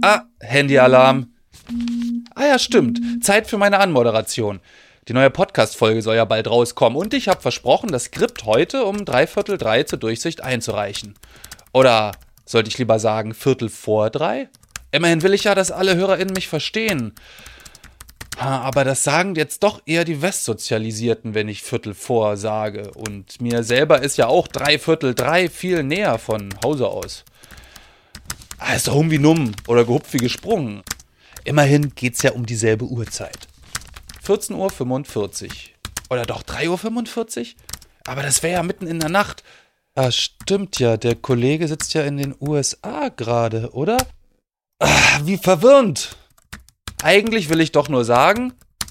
Handyalarm. Ja, stimmt. Zeit für meine Anmoderation. Die neue Podcast-Folge soll ja bald rauskommen und ich habe versprochen, das Skript heute um 2:45 zur Durchsicht einzureichen. Oder sollte ich lieber sagen 2:45? Immerhin will ich ja, dass alle HörerInnen mich verstehen. Aber das sagen jetzt doch eher die Westsozialisierten, wenn ich 2:45 sage. Und mir selber ist ja auch 2:45 viel näher von Hause aus. Ist doch wie numm oder gehupft wie gesprungen. Immerhin geht's ja um dieselbe Uhrzeit. 14:45 Uhr. Oder doch 3:45 Uhr? Aber das wäre ja mitten in der Nacht. Stimmt ja, der Kollege sitzt ja in den USA gerade, oder? Wie verwirrend. Eigentlich will ich doch nur sagen...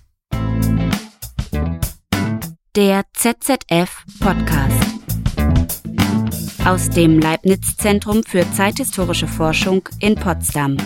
Der ZZF-Podcast. Aus dem Leibniz-Zentrum für zeithistorische Forschung in Potsdam.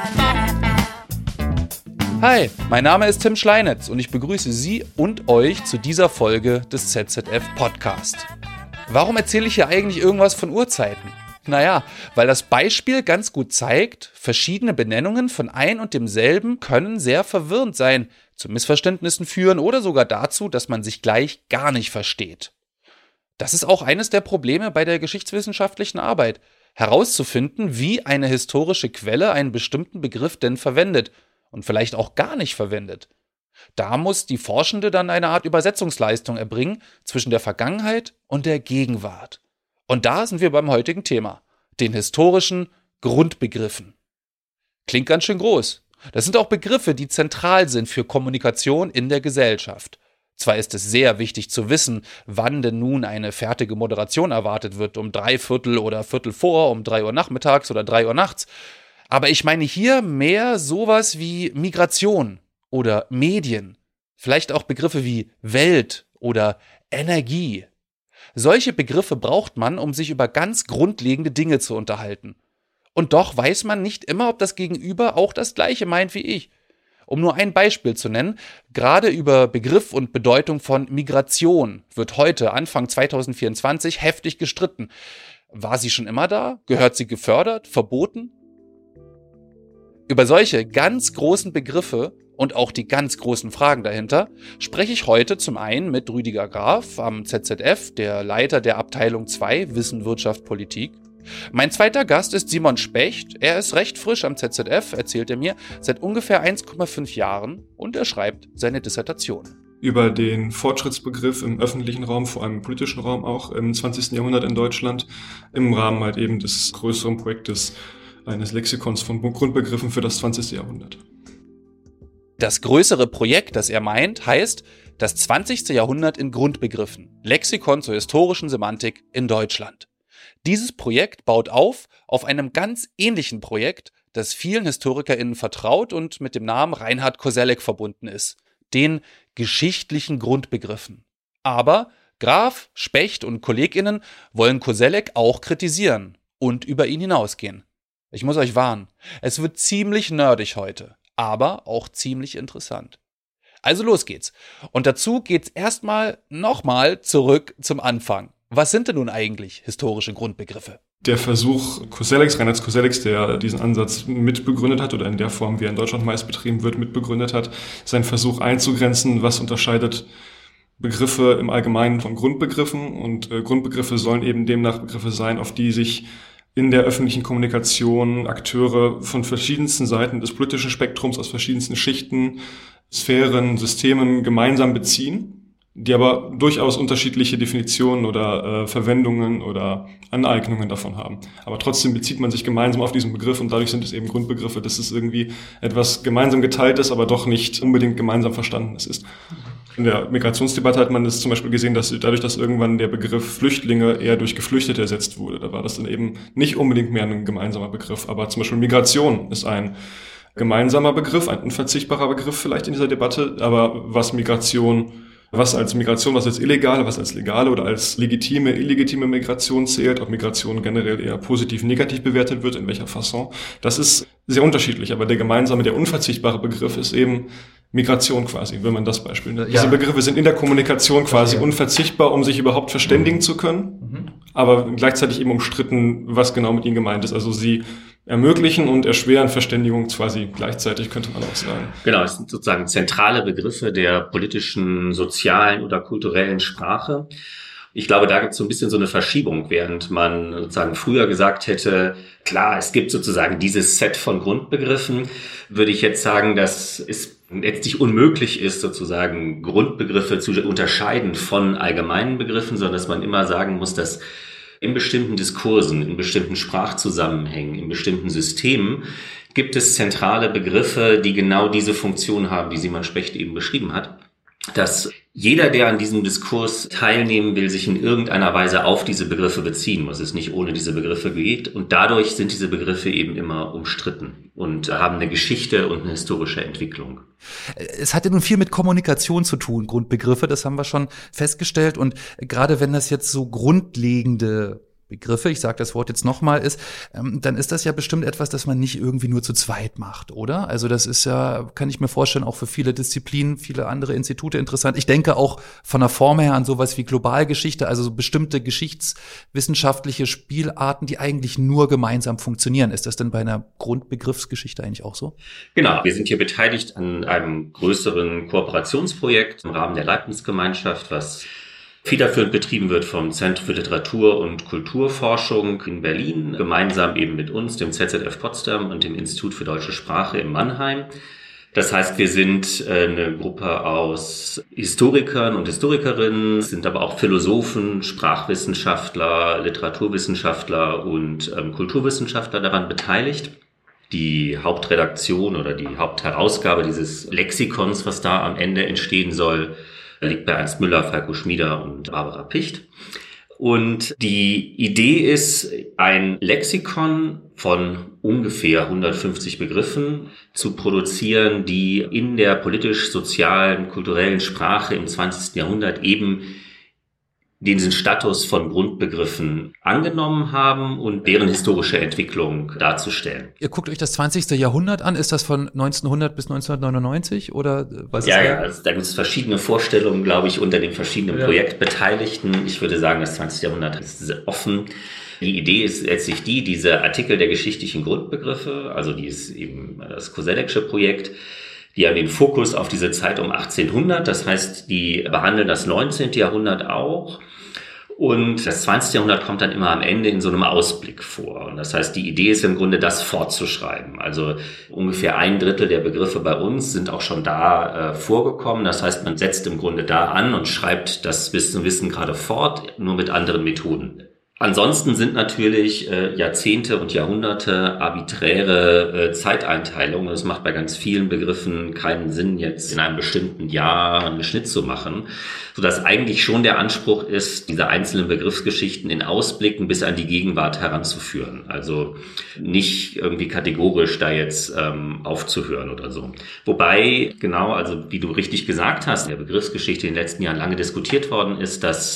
Hi, mein Name ist Tim Schleinitz und ich begrüße Sie und euch zu dieser Folge des ZZF-Podcast. Warum erzähle ich hier eigentlich irgendwas von Uhrzeiten? Naja, weil das Beispiel ganz gut zeigt, verschiedene Benennungen von ein und demselben können sehr verwirrend sein, zu Missverständnissen führen oder sogar dazu, dass man sich gleich gar nicht versteht. Das ist auch eines der Probleme bei der geschichtswissenschaftlichen Arbeit, herauszufinden, wie eine historische Quelle einen bestimmten Begriff denn verwendet und vielleicht auch gar nicht verwendet. Da muss die Forschende dann eine Art Übersetzungsleistung erbringen zwischen der Vergangenheit und der Gegenwart. Und da sind wir beim heutigen Thema, den historischen Grundbegriffen. Klingt ganz schön groß. Das sind auch Begriffe, die zentral sind für Kommunikation in der Gesellschaft. Zwar ist es sehr wichtig zu wissen, wann denn nun eine fertige Moderation erwartet wird, um 3/4 oder 1/4, um 3 Uhr nachmittags oder 3 Uhr nachts. Aber ich meine hier mehr sowas wie Migration oder Medien. Vielleicht auch Begriffe wie Welt oder Energie. Solche Begriffe braucht man, um sich über ganz grundlegende Dinge zu unterhalten. Und doch weiß man nicht immer, ob das Gegenüber auch das Gleiche meint wie ich. Um nur ein Beispiel zu nennen, gerade über Begriff und Bedeutung von Migration wird heute, Anfang 2024, heftig gestritten. War sie schon immer da? Gehört sie gefördert? Verboten? Über solche ganz großen Begriffe und auch die ganz großen Fragen dahinter spreche ich heute zum einen mit Rüdiger Graf am ZZF, der Leiter der Abteilung 2 Wissen, Wirtschaft, Politik. Mein zweiter Gast ist Simon Specht. Er ist recht frisch am ZZF, erzählt er mir, seit ungefähr 1,5 Jahren und er schreibt seine Dissertation. Über den Fortschrittsbegriff im öffentlichen Raum, vor allem im politischen Raum auch im 20. Jahrhundert in Deutschland, im Rahmen halt eben des größeren Projektes eines Lexikons von Grundbegriffen für das 20. Jahrhundert. Das größere Projekt, das er meint, heißt das 20. Jahrhundert in Grundbegriffen, Lexikon zur historischen Semantik in Deutschland. Dieses Projekt baut auf einem ganz ähnlichen Projekt, das vielen HistorikerInnen vertraut und mit dem Namen Reinhard Koselleck verbunden ist, den geschichtlichen Grundbegriffen. Aber Graf, Specht und KollegInnen wollen Koselleck auch kritisieren und über ihn hinausgehen. Ich muss euch warnen, es wird ziemlich nerdig heute, aber auch ziemlich interessant. Also los geht's. Und dazu geht's erstmal nochmal zurück zum Anfang. Was sind denn nun eigentlich historische Grundbegriffe? Der Versuch Reinhard Kosellecks, der diesen Ansatz mitbegründet hat oder in der Form, wie er in Deutschland meist betrieben wird, mitbegründet hat, ist ein Versuch einzugrenzen, was unterscheidet Begriffe im Allgemeinen von Grundbegriffen. Und Grundbegriffe sollen eben demnach Begriffe sein, auf die sich in der öffentlichen Kommunikation Akteure von verschiedensten Seiten des politischen Spektrums, aus verschiedensten Schichten, Sphären, Systemen gemeinsam beziehen, die aber durchaus unterschiedliche Definitionen oder Verwendungen oder Aneignungen davon haben. Aber trotzdem bezieht man sich gemeinsam auf diesen Begriff und dadurch sind es eben Grundbegriffe, dass es irgendwie etwas gemeinsam geteiltes, aber doch nicht unbedingt gemeinsam Verstandenes ist. In der Migrationsdebatte hat man das zum Beispiel gesehen, dass dadurch, dass irgendwann der Begriff Flüchtlinge eher durch Geflüchtete ersetzt wurde, da war das dann eben nicht unbedingt mehr ein gemeinsamer Begriff. Aber zum Beispiel Migration ist ein gemeinsamer Begriff, ein unverzichtbarer Begriff vielleicht in dieser Debatte. Aber was als Migration, was als illegale, was als legale oder als legitime, illegitime Migration zählt, ob Migration generell eher positiv, negativ bewertet wird, in welcher Fasson, das ist sehr unterschiedlich. Aber der gemeinsame, der unverzichtbare Begriff ist eben Migration quasi, wenn man das Beispiel. Ja. Diese Begriffe sind in der Kommunikation quasi unverzichtbar, um sich überhaupt verständigen zu können. aber gleichzeitig eben umstritten, was genau mit ihnen gemeint ist. Also sie ermöglichen und erschweren Verständigung quasi gleichzeitig, könnte man auch sagen. Genau, es sind sozusagen zentrale Begriffe der politischen, sozialen oder kulturellen Sprache. Ich glaube, da gibt es so ein bisschen so eine Verschiebung, während man sozusagen früher gesagt hätte, klar, es gibt sozusagen dieses Set von Grundbegriffen, würde ich jetzt sagen, dass es letztlich unmöglich ist, sozusagen Grundbegriffe zu unterscheiden von allgemeinen Begriffen, sondern dass man immer sagen muss, dass in bestimmten Diskursen, in bestimmten Sprachzusammenhängen, in bestimmten Systemen gibt es zentrale Begriffe, die genau diese Funktion haben, die Simon Specht eben beschrieben hat. Dass jeder, der an diesem Diskurs teilnehmen will, sich in irgendeiner Weise auf diese Begriffe beziehen muss, es nicht ohne diese Begriffe geht. Und dadurch sind diese Begriffe eben immer umstritten und haben eine Geschichte und eine historische Entwicklung. Es hat ja nun viel mit Kommunikation zu tun, Grundbegriffe, das haben wir schon festgestellt. Und gerade wenn das jetzt so grundlegende Begriffe, ich sage das Wort jetzt nochmal, ist, dann ist das ja bestimmt etwas, das man nicht irgendwie nur zu zweit macht, oder? Also das ist ja, kann ich mir vorstellen, auch für viele Disziplinen, viele andere Institute interessant. Ich denke auch von der Form her an sowas wie Globalgeschichte, also so bestimmte geschichtswissenschaftliche Spielarten, die eigentlich nur gemeinsam funktionieren. Ist das denn bei einer Grundbegriffsgeschichte eigentlich auch so? Genau, wir sind hier beteiligt an einem größeren Kooperationsprojekt im Rahmen der Leibniz-Gemeinschaft, was federführend betrieben wird vom Zentrum für Literatur- und Kulturforschung in Berlin, gemeinsam eben mit uns, dem ZZF Potsdam und dem Institut für Deutsche Sprache in Mannheim. Das heißt, wir sind eine Gruppe aus Historikern und Historikerinnen, sind aber auch Philosophen, Sprachwissenschaftler, Literaturwissenschaftler und Kulturwissenschaftler daran beteiligt. Die Hauptredaktion oder die Hauptherausgabe dieses Lexikons, was da am Ende entstehen soll, liegt bei Ernst Müller, Falko Schmieder und Barbara Picht. Und die Idee ist, ein Lexikon von ungefähr 150 Begriffen zu produzieren, die in der politisch-sozialen, kulturellen Sprache im 20. Jahrhundert eben diesen Status von Grundbegriffen angenommen haben und deren historische Entwicklung darzustellen. Ihr guckt euch das 20. Jahrhundert an. Ist das von 1900 bis 1999 oder was? Ja, also da gibt es verschiedene Vorstellungen, glaube ich, unter den verschiedenen Projektbeteiligten. Ich würde sagen, das 20. Jahrhundert ist offen. Die Idee ist letztlich diese Artikel der geschichtlichen Grundbegriffe, also die ist eben das Koseleksche Projekt, die haben den Fokus auf diese Zeit um 1800, das heißt, die behandeln das 19. Jahrhundert auch. Und das 20. Jahrhundert kommt dann immer am Ende in so einem Ausblick vor. Und das heißt, die Idee ist im Grunde, das fortzuschreiben. Also ungefähr 1/3 der Begriffe bei uns sind auch schon da vorgekommen. Das heißt, man setzt im Grunde da an und schreibt das Wissen gerade fort, nur mit anderen Methoden. Ansonsten sind natürlich Jahrzehnte und Jahrhunderte arbiträre Zeiteinteilungen. Es macht bei ganz vielen Begriffen keinen Sinn, jetzt in einem bestimmten Jahr einen Schnitt zu machen, sodass eigentlich schon der Anspruch ist, diese einzelnen Begriffsgeschichten in Ausblicken bis an die Gegenwart heranzuführen. Also nicht irgendwie kategorisch da jetzt aufzuhören oder so. Wobei, genau, also wie du richtig gesagt hast, in der Begriffsgeschichte in den letzten Jahren lange diskutiert worden ist, dass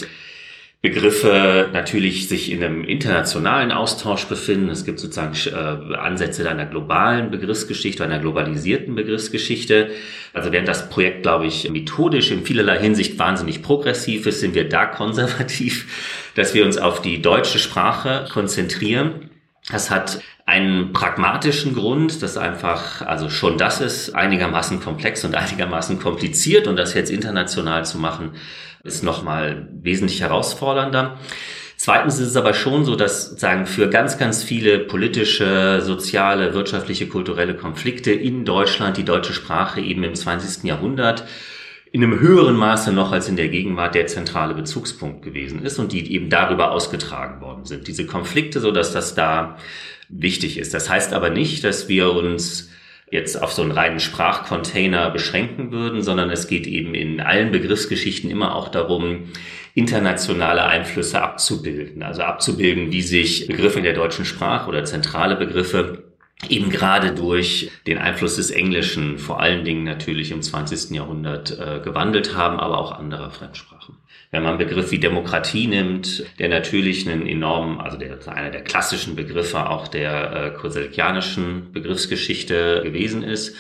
Begriffe natürlich sich in einem internationalen Austausch befinden. Es gibt sozusagen Ansätze einer globalen Begriffsgeschichte, einer globalisierten Begriffsgeschichte. Also während das Projekt, glaube ich, methodisch in vielerlei Hinsicht wahnsinnig progressiv ist, sind wir da konservativ, dass wir uns auf die deutsche Sprache konzentrieren. Das hat einen pragmatischen Grund, dass einfach, also schon das ist einigermaßen komplex und einigermaßen kompliziert und das jetzt international zu machen, ist nochmal wesentlich herausfordernder. Zweitens ist es aber schon so, dass sozusagen für ganz, ganz viele politische, soziale, wirtschaftliche, kulturelle Konflikte in Deutschland die deutsche Sprache eben im 20. Jahrhundert in einem höheren Maße noch als in der Gegenwart der zentrale Bezugspunkt gewesen ist und die eben darüber ausgetragen worden sind. Diese Konflikte, so dass das da wichtig ist. Das heißt aber nicht, dass wir uns jetzt auf so einen reinen Sprachcontainer beschränken würden, sondern es geht eben in allen Begriffsgeschichten immer auch darum, internationale Einflüsse abzubilden. Also abzubilden, wie sich Begriffe in der deutschen Sprache oder zentrale Begriffe eben gerade durch den Einfluss des Englischen vor allen Dingen natürlich im 20. Jahrhundert gewandelt haben, aber auch anderer Fremdsprachen. Wenn man einen Begriff wie Demokratie nimmt, der natürlich einen enormen, also einer der klassischen Begriffe auch der koselekianischen Begriffsgeschichte gewesen ist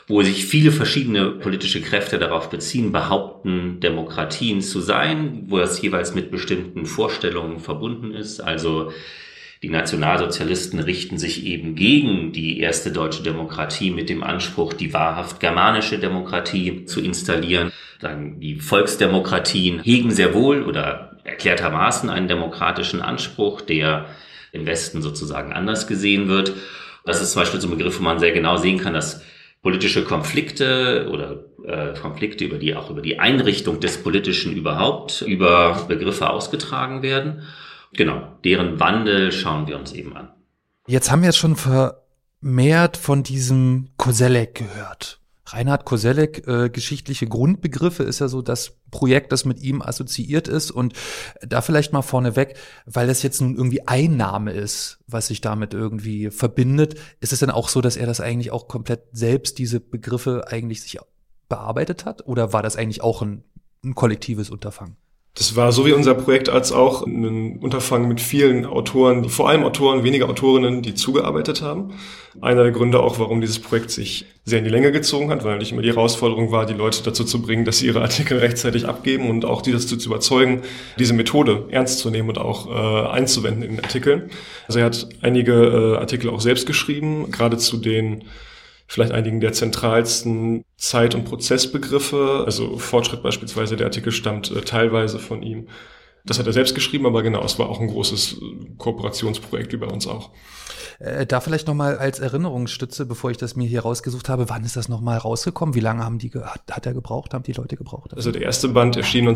wo sich viele verschiedene politische Kräfte darauf beziehen, behaupten, Demokratien zu sein, wo das jeweils mit bestimmten Vorstellungen verbunden ist. Also die Nationalsozialisten richten sich eben gegen die erste deutsche Demokratie mit dem Anspruch, die wahrhaft germanische Demokratie zu installieren. Dann die Volksdemokratien hegen sehr wohl oder erklärtermaßen einen demokratischen Anspruch, der im Westen sozusagen anders gesehen wird. Das ist zum Beispiel so ein Begriff, wo man sehr genau sehen kann, dass politische Konflikte oder Konflikte über die Einrichtung des Politischen überhaupt über Begriffe ausgetragen werden. Genau, deren Wandel schauen wir uns eben an. Jetzt haben wir jetzt schon vermehrt von diesem Koselleck gehört. Reinhard Koselleck, geschichtliche Grundbegriffe ist ja so das Projekt, das mit ihm assoziiert ist. Und da vielleicht mal vorneweg, weil das jetzt nun irgendwie ein Name ist, was sich damit irgendwie verbindet, ist es dann auch so, dass er das eigentlich auch komplett selbst, diese Begriffe eigentlich sich bearbeitet hat? Oder war das eigentlich auch ein kollektives Unterfangen? Das war so wie unser Projekt als auch ein Unterfangen mit vielen Autoren, vor allem Autoren, weniger Autorinnen, die zugearbeitet haben. Einer der Gründe auch, warum dieses Projekt sich sehr in die Länge gezogen hat, weil nicht immer die Herausforderung war, die Leute dazu zu bringen, dass sie ihre Artikel rechtzeitig abgeben und auch die dazu zu überzeugen, diese Methode ernst zu nehmen und auch einzuwenden in den Artikeln. Also er hat einige Artikel auch selbst geschrieben, gerade zu den vielleicht einigen der zentralsten Zeit- und Prozessbegriffe. Also Fortschritt beispielsweise, der Artikel stammt teilweise von ihm. Das hat er selbst geschrieben, aber genau, es war auch ein großes Kooperationsprojekt wie bei uns auch. Da vielleicht nochmal als Erinnerungsstütze, bevor ich das mir hier rausgesucht habe, wann ist das nochmal rausgekommen? Wie lange haben hat er gebraucht, haben die Leute gebraucht? Also der erste Band erschien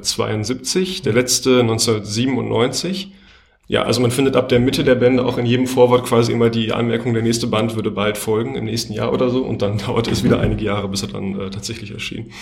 1972, der letzte 1997. Ja, also man findet ab der Mitte der Bände auch in jedem Vorwort quasi immer die Anmerkung, der nächste Band würde bald folgen, im nächsten Jahr oder so. Und dann dauert es wieder einige Jahre, bis er dann tatsächlich erschien.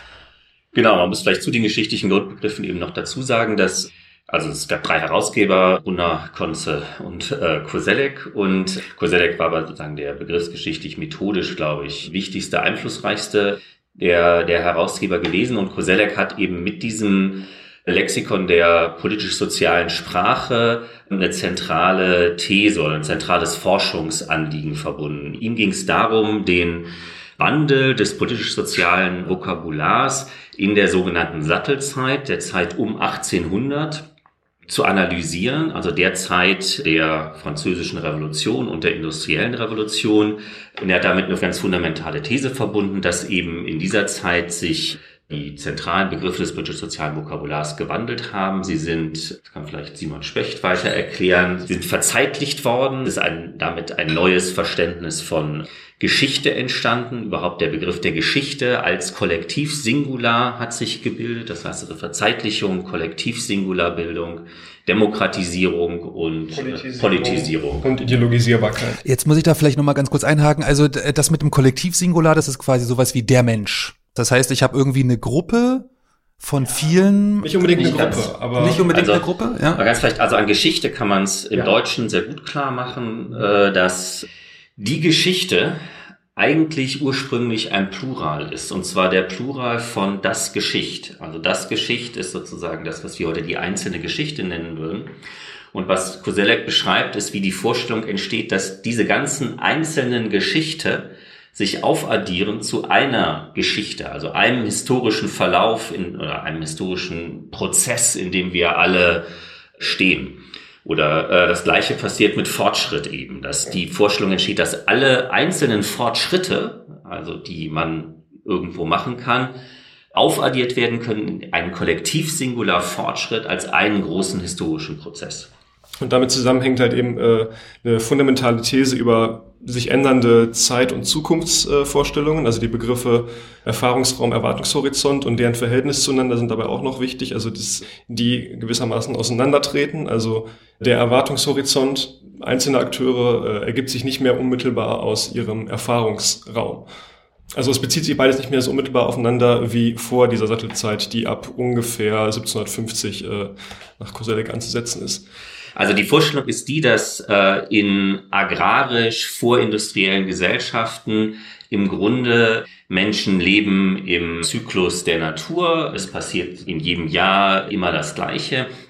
Genau, man muss vielleicht zu den geschichtlichen Grundbegriffen eben noch dazu sagen, dass es gab 3 Herausgeber, Unnar, Conze und Koselleck. Und Koselleck war aber sozusagen der begriffsgeschichtlich methodisch, glaube ich, wichtigste, einflussreichste der Herausgeber gewesen. Und Koselleck hat eben mit diesem Lexikon der politisch-sozialen Sprache eine zentrale These oder ein zentrales Forschungsanliegen verbunden. Ihm ging es darum, den Wandel des politisch-sozialen Vokabulars in der sogenannten Sattelzeit, der Zeit um 1800, zu analysieren, also der Zeit der Französischen Revolution und der Industriellen Revolution. Und er hat damit eine ganz fundamentale These verbunden, dass eben in dieser Zeit sich die zentralen Begriffe des politisch-sozialen Vokabulars gewandelt haben. Sie sind, das kann vielleicht Simon Specht weiter erklären, sie sind verzeitlicht worden. Es ist damit ein neues Verständnis von Geschichte entstanden. Überhaupt der Begriff der Geschichte als Kollektiv-Singular hat sich gebildet. Das heißt also Verzeitlichung, Kollektiv-Singular-Bildung, Demokratisierung und Politisierung. Und Ideologisierbarkeit. Jetzt muss ich da vielleicht nochmal ganz kurz einhaken. Also das mit dem Kollektiv-Singular, das ist quasi sowas wie der Mensch. Das heißt, ich habe irgendwie eine Gruppe von vielen... Nicht unbedingt eine Gruppe, aber... Nicht unbedingt eine Gruppe, ja. Ganz vielleicht, also an Geschichte kann man es im Deutschen sehr gut klar machen, dass die Geschichte eigentlich ursprünglich ein Plural ist. Und zwar der Plural von das Geschicht. Also das Geschicht ist sozusagen das, was wir heute die einzelne Geschichte nennen würden. Und was Koselleck beschreibt, ist, wie die Vorstellung entsteht, dass diese ganzen einzelnen Geschichte sich aufaddieren zu einer Geschichte, also einem historischen Verlauf oder einem historischen Prozess, in dem wir alle stehen. Oder das Gleiche passiert mit Fortschritt eben, dass die Vorstellung entsteht, dass alle einzelnen Fortschritte, also die man irgendwo machen kann, aufaddiert werden können in einen Kollektiv-Singular-Fortschritt als einen großen historischen Prozess. Und damit zusammenhängt halt eben eine fundamentale These über sich ändernde Zeit- und Zukunftsvorstellungen. Also die Begriffe Erfahrungsraum, Erwartungshorizont und deren Verhältnis zueinander sind dabei auch noch wichtig. Also die gewissermaßen auseinandertreten. Also der Erwartungshorizont einzelner Akteure ergibt sich nicht mehr unmittelbar aus ihrem Erfahrungsraum. Also es bezieht sich beides nicht mehr so unmittelbar aufeinander wie vor dieser Sattelzeit, die ab ungefähr 1750 nach Koselleck anzusetzen ist. Also die Vorstellung ist die, dass in agrarisch vorindustriellen Gesellschaften im Grunde Menschen leben im Zyklus der Natur. Es passiert in jedem Jahr immer das Gleiche.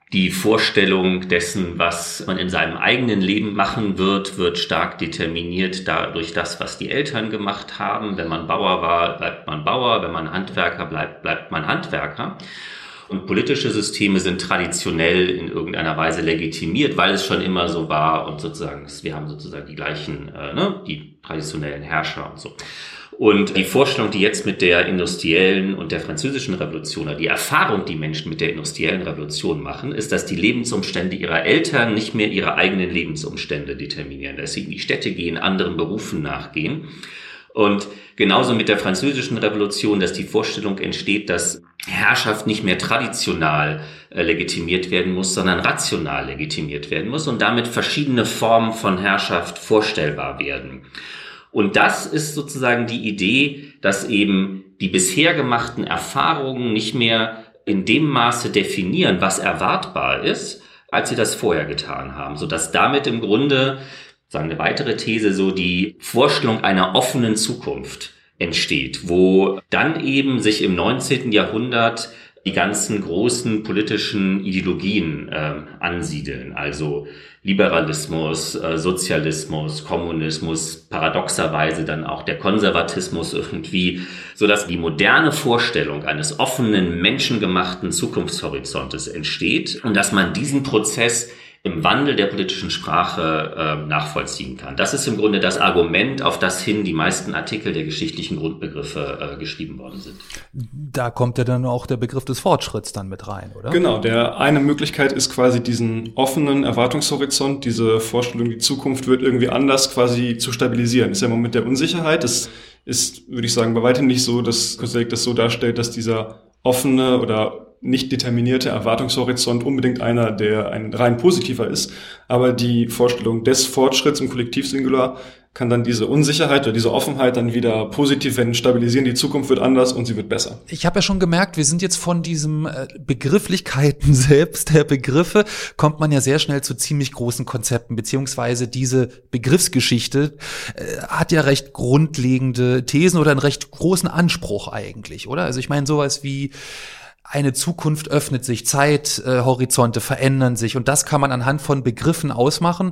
Die Vorstellung dessen, was man in seinem eigenen Leben machen wird stark determiniert durch das, was die Eltern gemacht haben. Wenn man Bauer war, bleibt man Bauer. Wenn man Handwerker bleibt man Handwerker. Und politische Systeme sind traditionell in irgendeiner Weise legitimiert, weil es schon immer so war und sozusagen, wir haben sozusagen die gleichen, die traditionellen Herrscher und so. Und die Vorstellung, die jetzt mit der industriellen und der französischen Revolution, oder die Erfahrung, die Menschen mit der industriellen Revolution machen, ist, dass die Lebensumstände ihrer Eltern nicht mehr ihre eigenen Lebensumstände determinieren, dass sie in die Städte gehen, anderen Berufen nachgehen. Und genauso mit der französischen Revolution, dass die Vorstellung entsteht, dass Herrschaft nicht mehr traditional legitimiert werden muss, sondern rational legitimiert werden muss und damit verschiedene Formen von Herrschaft vorstellbar werden. Und das ist sozusagen die Idee, dass eben die bisher gemachten Erfahrungen nicht mehr in dem Maße definieren, was erwartbar ist, als sie das vorher getan haben, sodass damit im Grunde, sagen eine weitere These, so die Vorstellung einer offenen Zukunft entsteht, wo dann eben sich im 19. Jahrhundert die ganzen großen politischen Ideologien ansiedeln, also Liberalismus, Sozialismus, Kommunismus, paradoxerweise dann auch der Konservatismus irgendwie, sodass die moderne Vorstellung eines offenen, menschengemachten Zukunftshorizontes entsteht und dass man diesen Prozess im Wandel der politischen Sprache nachvollziehen kann. Das ist im Grunde das Argument, auf das hin die meisten Artikel der geschichtlichen Grundbegriffe geschrieben worden sind. Da kommt ja dann auch der Begriff des Fortschritts dann mit rein, oder? Genau, eine Möglichkeit ist quasi diesen offenen Erwartungshorizont, diese Vorstellung, die Zukunft wird irgendwie anders quasi zu stabilisieren. Das ist ja im Moment der Unsicherheit. Das ist, würde ich sagen, bei weitem nicht so, dass Koselleck das so darstellt, dass dieser offene oder nicht determinierte Erwartungshorizont unbedingt einer, der ein rein positiver ist. Aber die Vorstellung des Fortschritts im Kollektivsingular kann dann diese Unsicherheit oder diese Offenheit dann wieder positiv werden, stabilisieren. Die Zukunft wird anders und sie wird besser. Ich habe ja schon gemerkt, wir sind jetzt von diesem Begrifflichkeiten selbst der Begriffe, kommt man ja sehr schnell zu ziemlich großen Konzepten, beziehungsweise diese Begriffsgeschichte hat ja recht grundlegende Thesen oder einen recht großen Anspruch eigentlich, oder? Also ich meine sowas wie eine Zukunft öffnet sich, Zeithorizonte verändern sich und das kann man anhand von Begriffen ausmachen.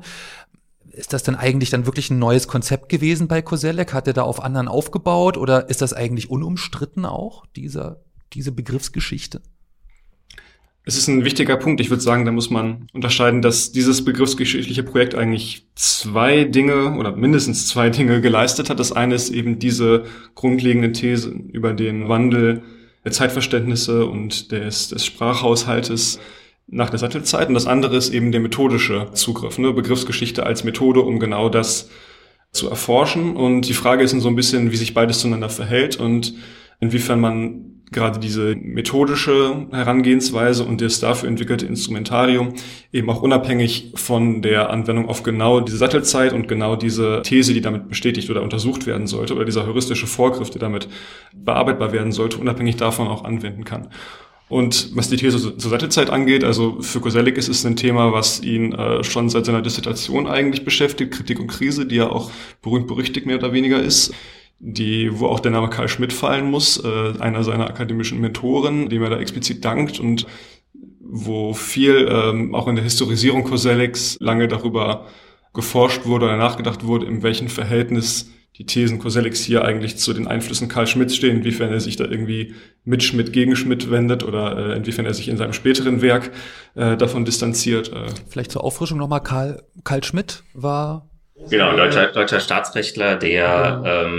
Ist das denn eigentlich dann wirklich ein neues Konzept gewesen bei Koselleck? Hat er da auf anderen aufgebaut oder ist das eigentlich unumstritten auch, diese Begriffsgeschichte? Es ist ein wichtiger Punkt. Ich würde sagen, da muss man unterscheiden, dass dieses begriffsgeschichtliche Projekt eigentlich mindestens zwei Dinge geleistet hat. Das eine ist eben diese grundlegende These über den Wandel der Zeitverständnisse und des Sprachhaushaltes nach der Sattelzeit. Und das andere ist eben der methodische Zugriff, Begriffsgeschichte als Methode, um genau das zu erforschen. Und die Frage ist dann so ein bisschen, wie sich beides zueinander verhält und inwiefern man gerade diese methodische Herangehensweise und das dafür entwickelte Instrumentarium eben auch unabhängig von der Anwendung auf genau diese Sattelzeit und genau diese These, die damit bestätigt oder untersucht werden sollte, oder dieser heuristische Vorgriff, der damit bearbeitbar werden sollte, unabhängig davon auch anwenden kann. Und was die These zur Sattelzeit angeht, also für Koselleck ist es ein Thema, was ihn schon seit seiner Dissertation eigentlich beschäftigt, Kritik und Krise, die ja auch berühmt-berüchtigt mehr oder weniger ist, wo auch der Name Carl Schmitt fallen muss, einer seiner akademischen Mentoren, dem er da explizit dankt und wo viel auch in der Historisierung Kosellecks lange darüber geforscht wurde oder nachgedacht wurde, in welchem Verhältnis die Thesen Kosellecks hier eigentlich zu den Einflüssen Carl Schmitts stehen, inwiefern er sich da irgendwie mit Schmitt gegen Schmitt wendet oder inwiefern er sich in seinem späteren Werk davon distanziert. Vielleicht zur Auffrischung nochmal, Carl Schmitt war... Genau, deutscher Staatsrechtler, der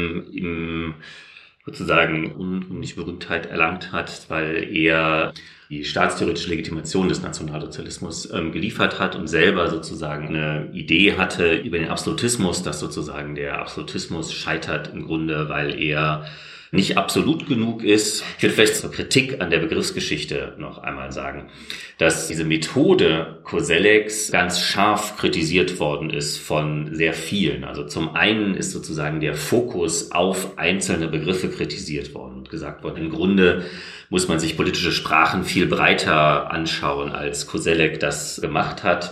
sozusagen unrühmliche Berühmtheit erlangt hat, weil er die staatstheoretische Legitimation des Nationalsozialismus geliefert hat und selber sozusagen eine Idee hatte über den Absolutismus, dass sozusagen der Absolutismus scheitert im Grunde, weil er nicht absolut genug ist. Ich würde vielleicht zur Kritik an der Begriffsgeschichte noch einmal sagen, dass diese Methode Kosellecks ganz scharf kritisiert worden ist von sehr vielen. Also zum einen ist sozusagen der Fokus auf einzelne Begriffe kritisiert worden und gesagt worden, im Grunde muss man sich politische Sprachen viel breiter anschauen, als Koselleck das gemacht hat.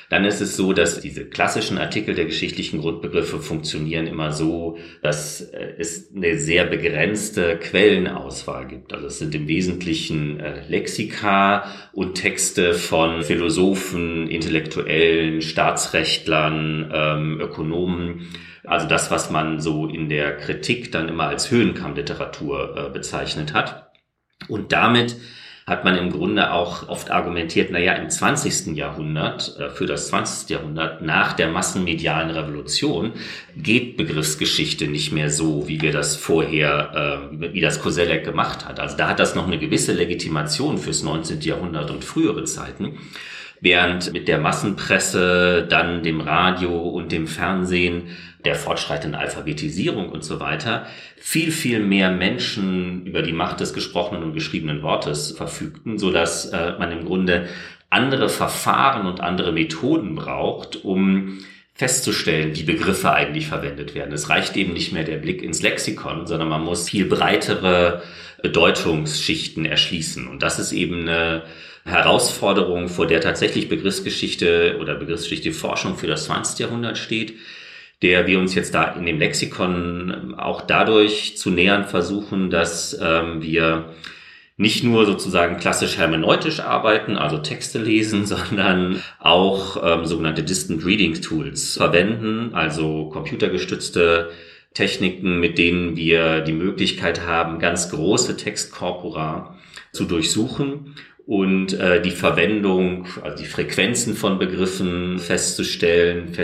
Dann ist es so, dass diese klassischen Artikel der geschichtlichen Grundbegriffe funktionieren immer so, dass es eine sehr begrenzte Quellenauswahl gibt. Also es sind im Wesentlichen Lexika und Texte von Philosophen, Intellektuellen, Staatsrechtlern, Ökonomen. Also das, was man so in der Kritik dann immer als Höhenkammliteratur bezeichnet hat. Und damit hat man im Grunde auch oft argumentiert, im 20. Jahrhundert, für das 20. Jahrhundert, nach der massenmedialen Revolution, geht Begriffsgeschichte nicht mehr so, wie wir das vorher, wie das Koselleck gemacht hat. Also da hat das noch eine gewisse Legitimation fürs 19. Jahrhundert und frühere Zeiten. Während mit der Massenpresse, dann dem Radio und dem Fernsehen, der fortschreitenden Alphabetisierung und so weiter, viel, viel mehr Menschen über die Macht des gesprochenen und geschriebenen Wortes verfügten, sodass man im Grunde andere Verfahren und andere Methoden braucht, um festzustellen, wie Begriffe eigentlich verwendet werden. Es reicht eben nicht mehr der Blick ins Lexikon, sondern man muss viel breitere Bedeutungsschichten erschließen. Und das ist eben eine Herausforderung, vor der tatsächlich Begriffsgeschichte oder Begriffsgeschichte-Forschung für das 20. Jahrhundert steht, der wir uns jetzt da in dem Lexikon auch dadurch zu nähern versuchen, dass wir nicht nur sozusagen klassisch hermeneutisch arbeiten, also Texte lesen, sondern auch sogenannte Distant Reading Tools verwenden, also computergestützte Techniken, mit denen wir die Möglichkeit haben, ganz große Textkorpora zu durchsuchen und die Verwendung, also die Frequenzen von Begriffen festzustellen,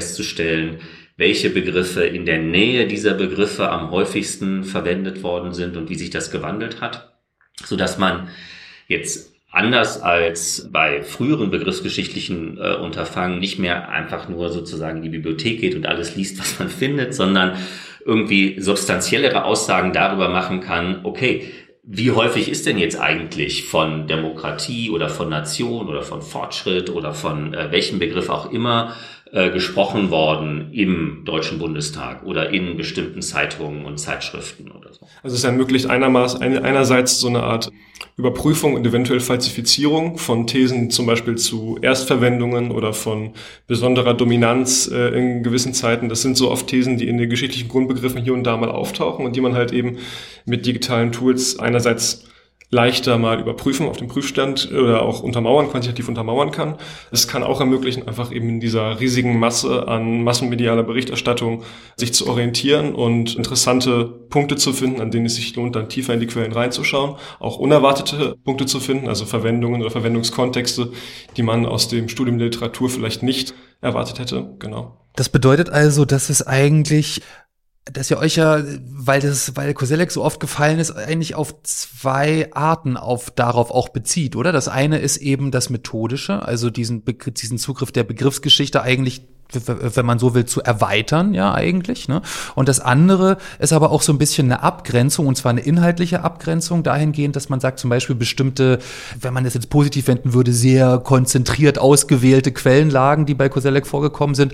welche Begriffe in der Nähe dieser Begriffe am häufigsten verwendet worden sind und wie sich das gewandelt hat, sodass man jetzt anders als bei früheren begriffsgeschichtlichen Unterfangen nicht mehr einfach nur sozusagen in die Bibliothek geht und alles liest, was man findet, sondern irgendwie substanziellere Aussagen darüber machen kann, okay, wie häufig ist denn jetzt eigentlich von Demokratie oder von Nation oder von Fortschritt oder von welchem Begriff auch immer gesprochen worden im Deutschen Bundestag oder in bestimmten Zeitungen und Zeitschriften oder so. Also es ermöglicht einerseits so eine Art Überprüfung und eventuell Falsifizierung von Thesen zum Beispiel zu Erstverwendungen oder von besonderer Dominanz in gewissen Zeiten. Das sind so oft Thesen, die in den geschichtlichen Grundbegriffen hier und da mal auftauchen und die man halt eben mit digitalen Tools einerseits leichter mal überprüfen auf dem Prüfstand oder auch quantitativ untermauern kann. Es kann auch ermöglichen, einfach eben in dieser riesigen Masse an massenmedialer Berichterstattung sich zu orientieren und interessante Punkte zu finden, an denen es sich lohnt, dann tiefer in die Quellen reinzuschauen. Auch unerwartete Punkte zu finden, also Verwendungen oder Verwendungskontexte, die man aus dem Studium der Literatur vielleicht nicht erwartet hätte. Genau. Das bedeutet also, dass es eigentlich, dass ihr euch ja, weil Koselleck so oft gefallen ist, eigentlich auf zwei Arten darauf auch bezieht, oder? Das eine ist eben das Methodische, also diesen Zugriff der Begriffsgeschichte eigentlich, wenn man so will, zu erweitern, ja, eigentlich, ne? Und das andere ist aber auch so ein bisschen eine Abgrenzung, und zwar eine inhaltliche Abgrenzung dahingehend, dass man sagt, zum Beispiel bestimmte, wenn man das jetzt positiv wenden würde, sehr konzentriert ausgewählte Quellenlagen, die bei Koselleck vorgekommen sind,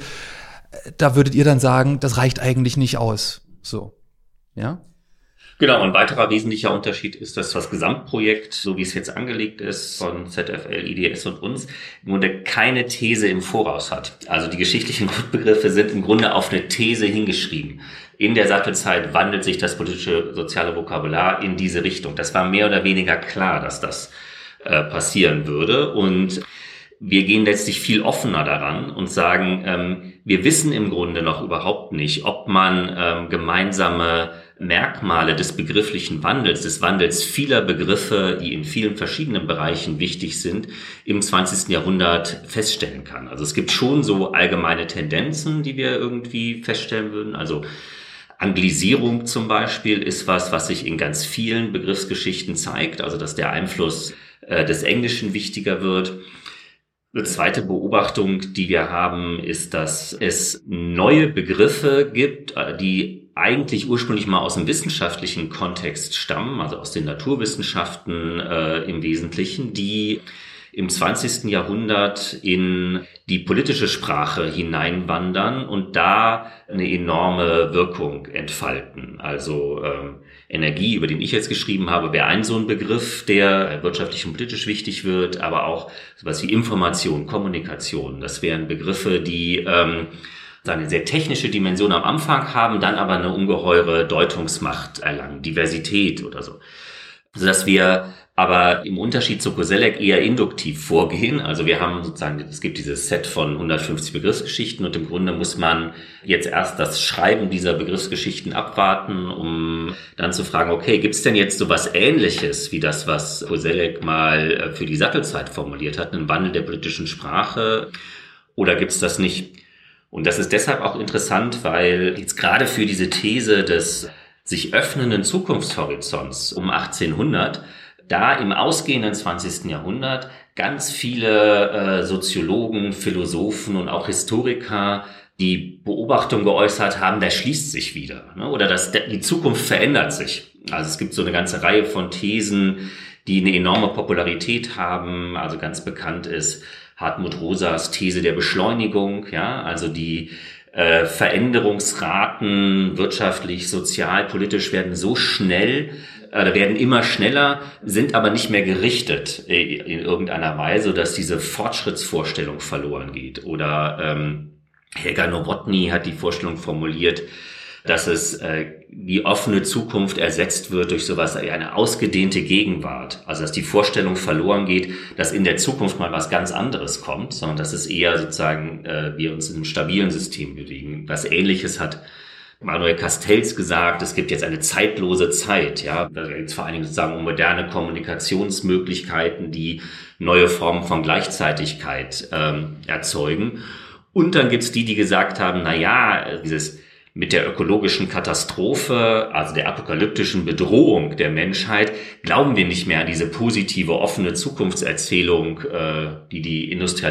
da würdet ihr dann sagen, das reicht eigentlich nicht aus. So, ja? Genau, ein weiterer wesentlicher Unterschied ist, dass das Gesamtprojekt, so wie es jetzt angelegt ist, von ZFL, IDS und uns, im Grunde keine These im Voraus hat. Also die geschichtlichen Grundbegriffe sind im Grunde auf eine These hingeschrieben. In der Sattelzeit wandelt sich das politische, soziale Vokabular in diese Richtung. Das war mehr oder weniger klar, dass das passieren würde, und wir gehen letztlich viel offener daran und sagen, wir wissen im Grunde noch überhaupt nicht, ob man gemeinsame Merkmale des begrifflichen Wandels, des Wandels vieler Begriffe, die in vielen verschiedenen Bereichen wichtig sind, im 20. Jahrhundert feststellen kann. Also es gibt schon so allgemeine Tendenzen, die wir irgendwie feststellen würden. Also Anglisierung zum Beispiel ist was sich in ganz vielen Begriffsgeschichten zeigt, also dass der Einfluss des Englischen wichtiger wird. Eine zweite Beobachtung, die wir haben, ist, dass es neue Begriffe gibt, die eigentlich ursprünglich mal aus dem wissenschaftlichen Kontext stammen, also aus den Naturwissenschaften im Wesentlichen, die im 20. Jahrhundert in die politische Sprache hineinwandern und da eine enorme Wirkung entfalten. Also Energie, über den ich jetzt geschrieben habe, wäre ein so ein Begriff, der wirtschaftlich und politisch wichtig wird, aber auch sowas wie Information, Kommunikation. Das wären Begriffe, die eine sehr technische Dimension am Anfang haben, dann aber eine ungeheure Deutungsmacht erlangen, Diversität oder so. Sodass wir aber im Unterschied zu Koselleck eher induktiv vorgehen. Also wir haben sozusagen, es gibt dieses Set von 150 Begriffsgeschichten und im Grunde muss man jetzt erst das Schreiben dieser Begriffsgeschichten abwarten, um dann zu fragen, okay, gibt es denn jetzt so was Ähnliches wie das, was Koselleck mal für die Sattelzeit formuliert hat, einen Wandel der politischen Sprache, oder gibt es das nicht? Und das ist deshalb auch interessant, weil jetzt gerade für diese These des sich öffnenden Zukunftshorizonts um 1800 da im ausgehenden 20. Jahrhundert ganz viele Soziologen, Philosophen und auch Historiker die Beobachtung geäußert haben, das schließt sich wieder, ne? Oder die Zukunft verändert sich. Also es gibt so eine ganze Reihe von Thesen, die eine enorme Popularität haben. Also ganz bekannt ist Hartmut Rosas These der Beschleunigung, ja, also die Veränderungsraten wirtschaftlich, sozial, politisch werden so schnell, werden immer schneller, sind aber nicht mehr gerichtet in irgendeiner Weise, dass diese Fortschrittsvorstellung verloren geht. Oder Helga Nowotny hat die Vorstellung formuliert, dass es die offene Zukunft ersetzt wird durch sowas wie eine ausgedehnte Gegenwart. Also dass die Vorstellung verloren geht, dass in der Zukunft mal was ganz anderes kommt, sondern dass es eher sozusagen wir uns in einem stabilen System bewegen. Was Ähnliches hat Manuel Castells gesagt, es gibt jetzt eine zeitlose Zeit. Ja, da geht es vor allen Dingen sozusagen um moderne Kommunikationsmöglichkeiten, die neue Formen von Gleichzeitigkeit erzeugen. Und dann gibt's die gesagt haben, na ja, dieses mit der ökologischen Katastrophe, also der apokalyptischen Bedrohung der Menschheit, glauben wir nicht mehr an diese positive, offene Zukunftserzählung, die die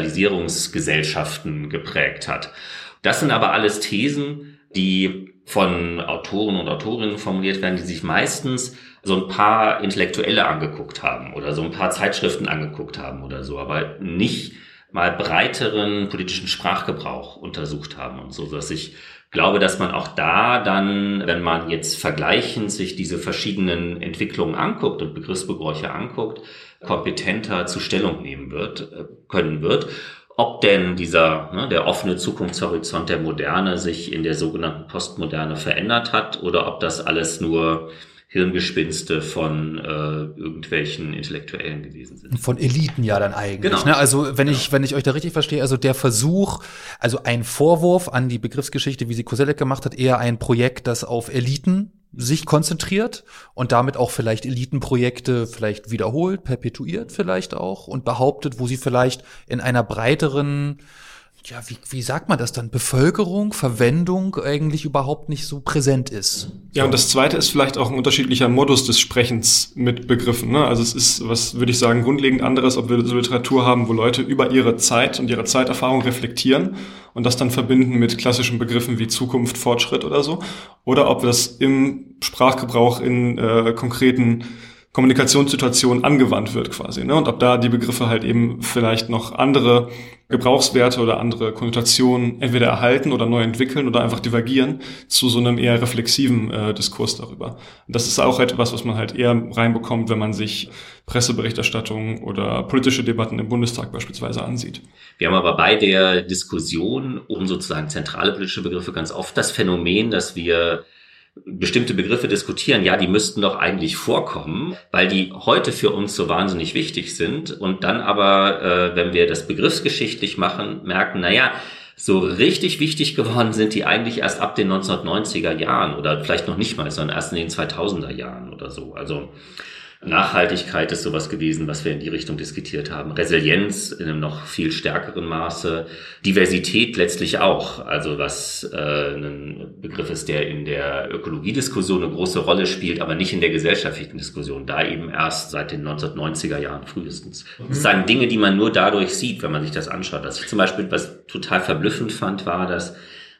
Industrialisierungsgesellschaften geprägt hat. Das sind aber alles Thesen, die von Autoren und Autorinnen formuliert werden, die sich meistens so ein paar Intellektuelle angeguckt haben oder so ein paar Zeitschriften angeguckt haben oder so, aber nicht mal breiteren politischen Sprachgebrauch untersucht haben und so, dass ich glaube, dass man auch da dann, wenn man jetzt vergleichend sich diese verschiedenen Entwicklungen anguckt und Begriffsbräuche anguckt, kompetenter zu Stellung nehmen können wird. Ob denn der offene Zukunftshorizont der Moderne sich in der sogenannten Postmoderne verändert hat oder ob das alles nur Hirngespinste von irgendwelchen Intellektuellen gewesen sind. Von Eliten ja dann eigentlich. Genau. Ne? Also wenn ich euch da richtig verstehe, also der Versuch, also ein Vorwurf an die Begriffsgeschichte, wie sie Koselleck gemacht hat, eher ein Projekt, das auf Eliten sich konzentriert und damit auch vielleicht Elitenprojekte vielleicht wiederholt, perpetuiert vielleicht auch und behauptet, wo sie vielleicht in einer breiteren, ja, wie sagt man das dann, Bevölkerung, Verwendung eigentlich überhaupt nicht so präsent ist. Ja, und das Zweite ist vielleicht auch ein unterschiedlicher Modus des Sprechens mit Begriffen. Ne? Also es ist, was würde ich sagen, grundlegend anderes, ob wir so Literatur haben, wo Leute über ihre Zeit und ihre Zeiterfahrung reflektieren und das dann verbinden mit klassischen Begriffen wie Zukunft, Fortschritt oder so. Oder ob das im Sprachgebrauch in konkreten Kommunikationssituationen angewandt wird quasi, ne? Und ob da die Begriffe halt eben vielleicht noch andere Gebrauchswerte oder andere Konnotationen entweder erhalten oder neu entwickeln oder einfach divergieren zu so einem eher reflexiven Diskurs darüber. Und das ist auch etwas, was man halt eher reinbekommt, wenn man sich Presseberichterstattung oder politische Debatten im Bundestag beispielsweise ansieht. Wir haben aber bei der Diskussion um sozusagen zentrale politische Begriffe ganz oft das Phänomen, dass wir bestimmte Begriffe diskutieren, ja, die müssten doch eigentlich vorkommen, weil die heute für uns so wahnsinnig wichtig sind und dann aber, wenn wir das begriffsgeschichtlich machen, merken, naja, so richtig wichtig geworden sind die eigentlich erst ab den 1990er Jahren oder vielleicht noch nicht mal, sondern erst in den 2000er Jahren oder so. Also Nachhaltigkeit ist sowas gewesen, was wir in die Richtung diskutiert haben. Resilienz in einem noch viel stärkeren Maße. Diversität letztlich auch. Also was ein Begriff ist, der in der Ökologiediskussion eine große Rolle spielt, aber nicht in der gesellschaftlichen Diskussion. Da eben erst seit den 1990er Jahren frühestens. Das sind Dinge, die man nur dadurch sieht, wenn man sich das anschaut. Was ich zum Beispiel, was total verblüffend fand, war, dass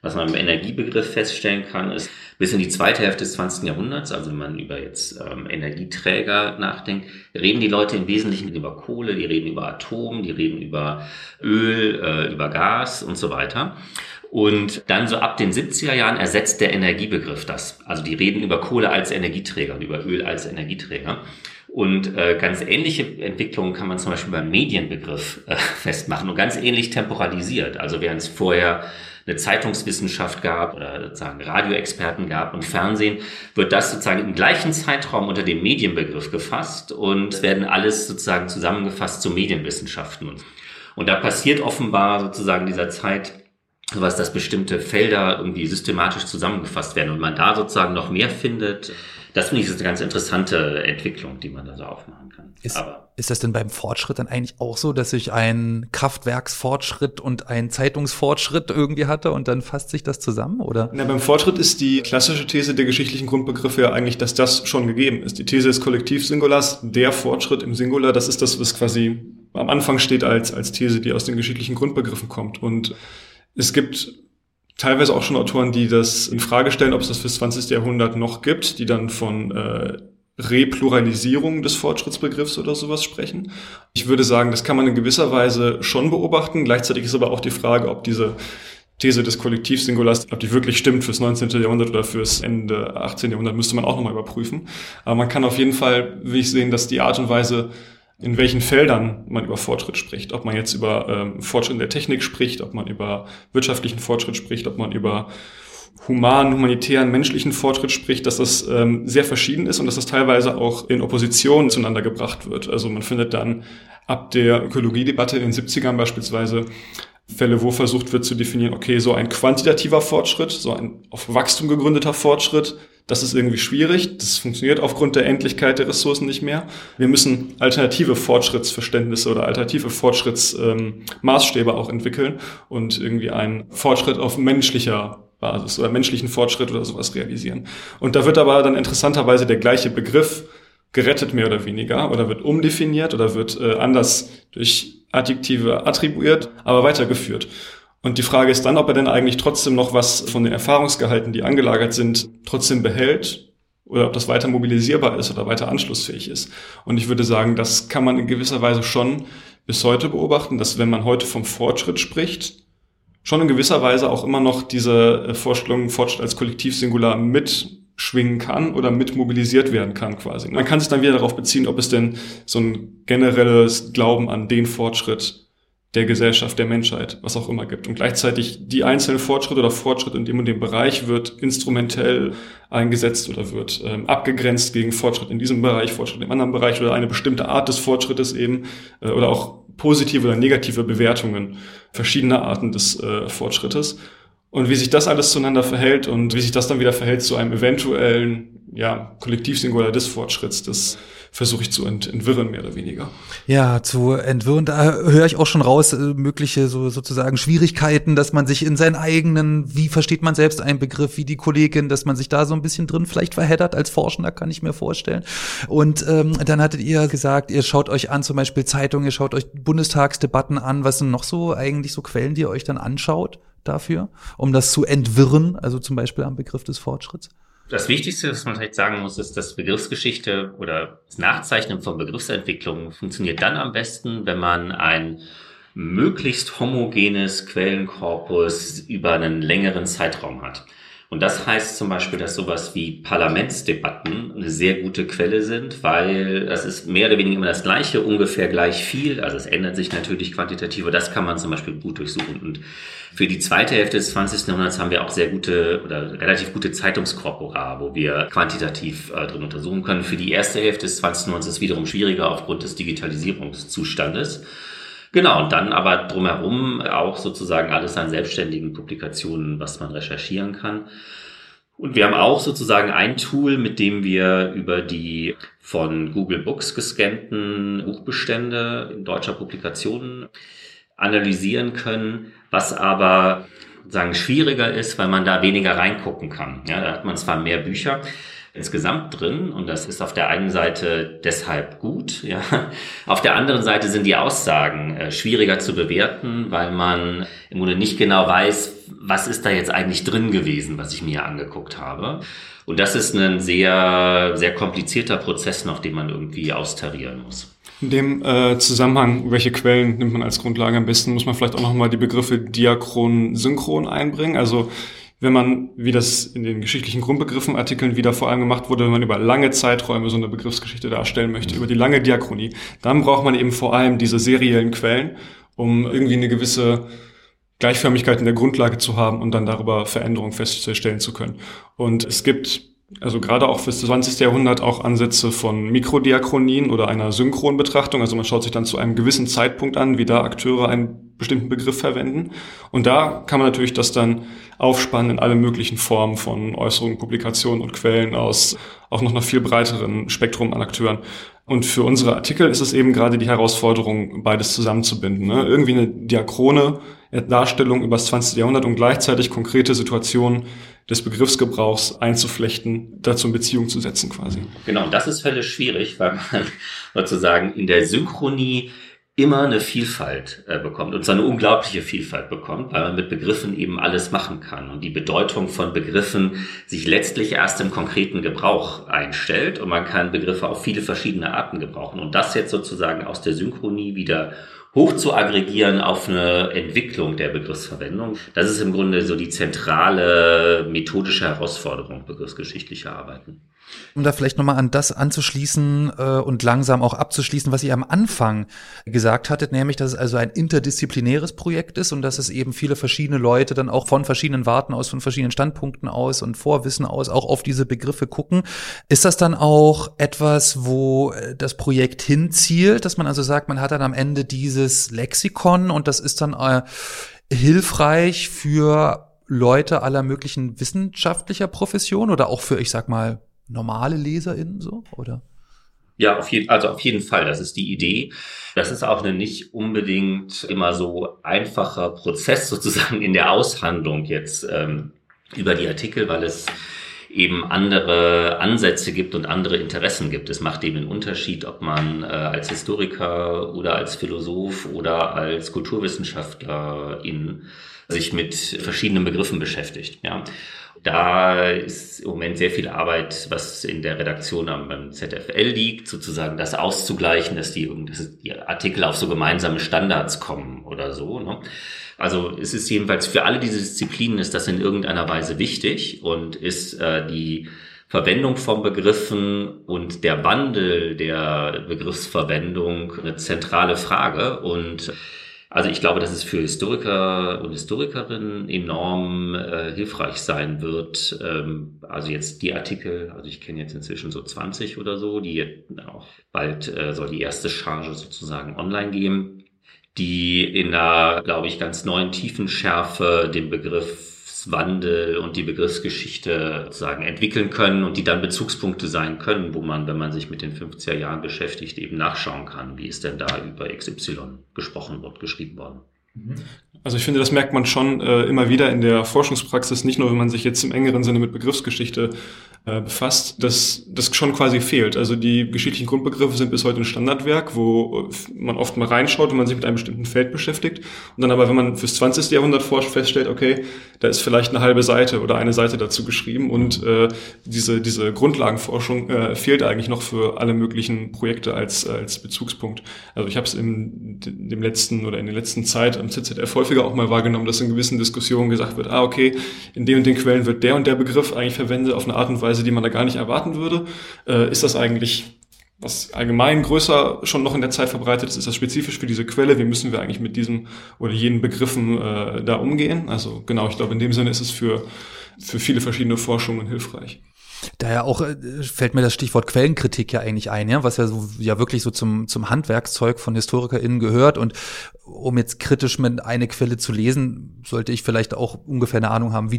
Was man im Energiebegriff feststellen kann, ist, bis in die zweite Hälfte des 20. Jahrhunderts, also wenn man über jetzt Energieträger nachdenkt, reden die Leute im Wesentlichen über Kohle, die reden über Atom, die reden über Öl, über Gas und so weiter. Und dann so ab den 70er Jahren ersetzt der Energiebegriff das. Also die reden über Kohle als Energieträger und über Öl als Energieträger. Und ganz ähnliche Entwicklungen kann man zum Beispiel beim Medienbegriff festmachen und ganz ähnlich temporalisiert. Also während es vorher eine Zeitungswissenschaft gab oder sozusagen Radioexperten gab und Fernsehen, wird das sozusagen im gleichen Zeitraum unter dem Medienbegriff gefasst und es werden alles sozusagen zusammengefasst zu Medienwissenschaften. Und da passiert offenbar sozusagen in dieser Zeit sowas, dass bestimmte Felder irgendwie systematisch zusammengefasst werden und man da sozusagen noch mehr findet. Das finde ich ist eine ganz interessante Entwicklung, die man da so aufmachen kann. Ist das denn beim Fortschritt dann eigentlich auch so, dass ich einen Kraftwerksfortschritt und einen Zeitungsfortschritt irgendwie hatte und dann fasst sich das zusammen, oder? Na, beim Fortschritt ist die klassische These der geschichtlichen Grundbegriffe ja eigentlich, dass das schon gegeben ist. Die These des Kollektivsingulars, der Fortschritt im Singular, das ist das, was quasi am Anfang steht als These, die aus den geschichtlichen Grundbegriffen kommt. Und es gibt teilweise auch schon Autoren, die das in Frage stellen, ob es das fürs 20. Jahrhundert noch gibt, die dann von Repluralisierung des Fortschrittsbegriffs oder sowas sprechen. Ich würde sagen, das kann man in gewisser Weise schon beobachten. Gleichzeitig ist aber auch die Frage, ob diese These des Kollektivsingulars, ob die wirklich stimmt fürs 19. Jahrhundert oder fürs Ende 18. Jahrhundert, müsste man auch nochmal überprüfen. Aber man kann auf jeden Fall, will ich sehen, dass die Art und Weise, in welchen Feldern man über Fortschritt spricht, ob man jetzt über Fortschritt in der Technik spricht, ob man über wirtschaftlichen Fortschritt spricht, ob man über humanitären, menschlichen Fortschritt spricht, dass das sehr verschieden ist und dass das teilweise auch in Opposition zueinander gebracht wird. Also man findet dann ab der Ökologiedebatte in den 70ern beispielsweise Fälle, wo versucht wird zu definieren, okay, so ein quantitativer Fortschritt, so ein auf Wachstum gegründeter Fortschritt, das ist irgendwie schwierig, das funktioniert aufgrund der Endlichkeit der Ressourcen nicht mehr. Wir müssen alternative Fortschrittsverständnisse oder alternative Fortschrittsmaßstäbe auch entwickeln und irgendwie einen Fortschritt auf menschlicher Basis oder menschlichen Fortschritt oder sowas realisieren. Und da wird aber dann interessanterweise der gleiche Begriff gerettet, mehr oder weniger, oder wird umdefiniert oder wird anders durch Adjektive attribuiert, aber weitergeführt. Und die Frage ist dann, ob er denn eigentlich trotzdem noch was von den Erfahrungsgehalten, die angelagert sind, trotzdem behält oder ob das weiter mobilisierbar ist oder weiter anschlussfähig ist. Und ich würde sagen, das kann man in gewisser Weise schon bis heute beobachten, dass wenn man heute vom Fortschritt spricht, schon in gewisser Weise auch immer noch diese Vorstellung Fortschritt als Kollektivsingular mitschwingen kann oder mit mobilisiert werden kann quasi. Man kann sich dann wieder darauf beziehen, ob es denn so ein generelles Glauben an den Fortschritt der Gesellschaft, der Menschheit, was auch immer gibt. Und gleichzeitig die einzelnen Fortschritte oder Fortschritt in dem und dem Bereich wird instrumentell eingesetzt oder wird abgegrenzt gegen Fortschritt in diesem Bereich, Fortschritt im anderen Bereich oder eine bestimmte Art des Fortschrittes eben oder auch positive oder negative Bewertungen verschiedener Arten des Fortschrittes. Und wie sich das alles zueinander verhält und wie sich das dann wieder verhält zu einem eventuellen Kollektivsingular des Fortschritts, das versuche ich zu entwirren, mehr oder weniger. Ja, zu entwirren, da höre ich auch schon raus, mögliche sozusagen Schwierigkeiten, dass man sich in seinen eigenen, wie versteht man selbst einen Begriff, wie die Kollegin, dass man sich da so ein bisschen drin vielleicht verheddert als Forschender, kann ich mir vorstellen. Und dann hattet ihr gesagt, ihr schaut euch an, zum Beispiel Zeitungen, ihr schaut euch Bundestagsdebatten an, was sind noch so eigentlich so Quellen, die ihr euch dann anschaut dafür, um das zu entwirren, also zum Beispiel am Begriff des Fortschritts? Das Wichtigste, was man vielleicht sagen muss, ist, dass Begriffsgeschichte oder das Nachzeichnen von Begriffsentwicklungen funktioniert dann am besten, wenn man ein möglichst homogenes Quellenkorpus über einen längeren Zeitraum hat. Und das heißt zum Beispiel, dass sowas wie Parlamentsdebatten eine sehr gute Quelle sind, weil das ist mehr oder weniger immer das Gleiche, ungefähr gleich viel. Also es ändert sich natürlich quantitativ, aber das kann man zum Beispiel gut durchsuchen. Und für die zweite Hälfte des 20. Jahrhunderts haben wir auch sehr gute oder relativ gute Zeitungskorpora, wo wir quantitativ drin untersuchen können. Für die erste Hälfte des 20. Jahrhunderts ist es wiederum schwieriger aufgrund des Digitalisierungszustandes. Genau, und dann aber drumherum auch sozusagen alles an selbstständigen Publikationen, was man recherchieren kann. Und wir haben auch sozusagen ein Tool, mit dem wir über die von Google Books gescannten Buchbestände in deutscher Publikationen analysieren können, was aber sozusagen schwieriger ist, weil man da weniger reingucken kann. Ja, da hat man zwar mehr Bücher. insgesamt drin und das ist auf der einen Seite deshalb gut. Ja. Auf der anderen Seite sind die Aussagen schwieriger zu bewerten, weil man im Grunde nicht genau weiß, was ist da jetzt eigentlich drin gewesen, was ich mir angeguckt habe. Und das ist ein sehr, sehr komplizierter Prozess noch, den man irgendwie austarieren muss. In dem Zusammenhang, welche Quellen nimmt man als Grundlage am besten, muss man vielleicht auch nochmal die Begriffe diachron, synchron einbringen. Also wenn man, wie das in den geschichtlichen Grundbegriffenartikeln wieder vor allem gemacht wurde, wenn man über lange Zeiträume so eine Begriffsgeschichte darstellen möchte, über die lange Diachronie, dann braucht man eben vor allem diese seriellen Quellen, um irgendwie eine gewisse Gleichförmigkeit in der Grundlage zu haben und dann darüber Veränderungen feststellen zu können. Und es gibt also gerade auch fürs 20. Jahrhundert auch Ansätze von Mikrodiachronien oder einer Synchronbetrachtung. Also man schaut sich dann zu einem gewissen Zeitpunkt an, wie da Akteure einen bestimmten Begriff verwenden. Und da kann man natürlich das dann aufspannen in alle möglichen Formen von Äußerungen, Publikationen und Quellen aus auch noch viel breiteren Spektrum an Akteuren. Und für unsere Artikel ist es eben gerade die Herausforderung, beides zusammenzubinden. Ne? Irgendwie eine diachrone Darstellung über das 20. Jahrhundert und gleichzeitig konkrete Situationen des Begriffsgebrauchs einzuflechten, dazu in Beziehung zu setzen quasi. Genau, und das ist völlig schwierig, weil man sozusagen in der Synchronie immer eine Vielfalt bekommt und zwar eine unglaubliche Vielfalt bekommt, weil man mit Begriffen eben alles machen kann und die Bedeutung von Begriffen sich letztlich erst im konkreten Gebrauch einstellt und man kann Begriffe auf viele verschiedene Arten gebrauchen und das jetzt sozusagen aus der Synchronie wieder hoch zu aggregieren auf eine Entwicklung der Begriffsverwendung. Das ist im Grunde so die zentrale methodische Herausforderung begriffsgeschichtlicher Arbeiten. Um da vielleicht nochmal an das anzuschließen und langsam auch abzuschließen, was ihr am Anfang gesagt hattet, nämlich, dass es also ein interdisziplinäres Projekt ist und dass es eben viele verschiedene Leute dann auch von verschiedenen Warten aus, von verschiedenen Standpunkten aus und Vorwissen aus auch auf diese Begriffe gucken. Ist das dann auch etwas, wo das Projekt hinzielt, dass man also sagt, man hat dann am Ende dieses Lexikon und das ist dann hilfreich für Leute aller möglichen wissenschaftlicher Profession oder auch für, ich sag mal, normale LeserInnen so, oder? Ja, auf jeden Fall. Das ist die Idee. Das ist auch ein nicht unbedingt immer so einfacher Prozess sozusagen in der Aushandlung jetzt über die Artikel, weil es eben andere Ansätze gibt und andere Interessen gibt. Es macht eben einen Unterschied, ob man als Historiker oder als Philosoph oder als Kulturwissenschaftlerin sich mit verschiedenen Begriffen beschäftigt, ja. Da ist im Moment sehr viel Arbeit, was in der Redaktion beim ZFL liegt, sozusagen das auszugleichen, dass die Artikel auf so gemeinsame Standards kommen oder so, ne? Also es ist jedenfalls für alle diese Disziplinen ist das in irgendeiner Weise wichtig und ist die Verwendung von Begriffen und der Wandel der Begriffsverwendung eine zentrale Frage und also ich glaube, dass es für Historiker und Historikerinnen enorm hilfreich sein wird. Also jetzt die Artikel, also ich kenne jetzt inzwischen so 20 oder so, die auch bald soll die erste Charge sozusagen online gehen, die in einer, glaube ich, ganz neuen Tiefenschärfe den Begriffswandel und die Begriffsgeschichte sozusagen entwickeln können und die dann Bezugspunkte sein können, wo man, wenn man sich mit den 50er Jahren beschäftigt, eben nachschauen kann, wie ist denn da über XY gesprochen und geschrieben worden. Also ich finde, das merkt man schon immer wieder in der Forschungspraxis, nicht nur, wenn man sich jetzt im engeren Sinne mit Begriffsgeschichte befasst, dass das schon quasi fehlt. Also die geschichtlichen Grundbegriffe sind bis heute ein Standardwerk, wo man oft mal reinschaut, wenn man sich mit einem bestimmten Feld beschäftigt. Und dann aber, wenn man fürs 20. Jahrhundert forscht, feststellt, okay, da ist vielleicht eine halbe Seite oder eine Seite dazu geschrieben und diese Grundlagenforschung fehlt eigentlich noch für alle möglichen Projekte als Bezugspunkt. Also ich habe es in der letzten Zeit am ZZF häufiger auch mal wahrgenommen, dass in gewissen Diskussionen gesagt wird, okay, in den und den Quellen wird der und der Begriff eigentlich verwendet auf eine Art und Weise, die man da gar nicht erwarten würde. Ist das eigentlich, was allgemein größer schon noch in der Zeit verbreitet ist, ist das spezifisch für diese Quelle? Wie müssen wir eigentlich mit diesem oder jenen Begriffen da umgehen? Also genau, ich glaube, in dem Sinne ist es für viele verschiedene Forschungen hilfreich. Daher auch fällt mir das Stichwort Quellenkritik ja eigentlich ein, ja, was ja wirklich so zum Handwerkszeug von HistorikerInnen gehört. Und um jetzt kritisch mit eine Quelle zu lesen, sollte ich vielleicht auch ungefähr eine Ahnung haben,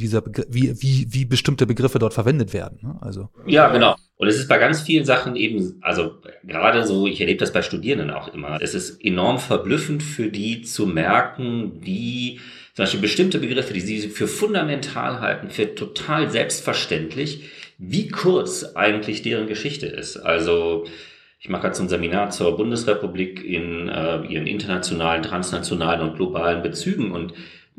wie bestimmte Begriffe dort verwendet werden. Ne? Also ja, genau. Und es ist bei ganz vielen Sachen eben, also gerade so, ich erlebe das bei Studierenden auch immer, es ist enorm verblüffend für die zu merken, wie zum Beispiel bestimmte Begriffe, die sie für fundamental halten, für total selbstverständlich, wie kurz eigentlich deren Geschichte ist. Also ich mache jetzt ein Seminar zur Bundesrepublik in ihren internationalen, transnationalen und globalen Bezügen und